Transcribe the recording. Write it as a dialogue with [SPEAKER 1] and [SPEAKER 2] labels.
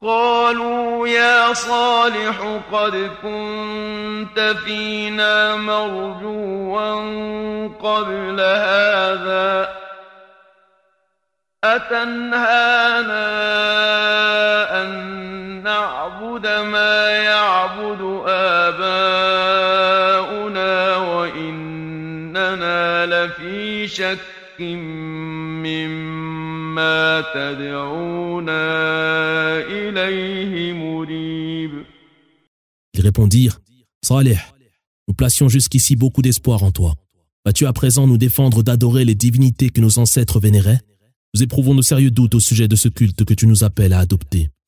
[SPEAKER 1] قالوا يا صالح قد كنت فينا مرجوا قبل هذا أتنهانا أن نعبد ما يعبد آباؤنا وإننا لفي شك مما تدعونا إليه مريب.
[SPEAKER 2] Ils répondirent, Salih, nous placions jusqu'ici beaucoup d'espoir en toi. Vas-tu à présent nous défendre d'adorer les divinités que nos ancêtres vénéraient? Nous éprouvons de sérieux doutes au sujet de ce culte que tu nous appelles à adopter.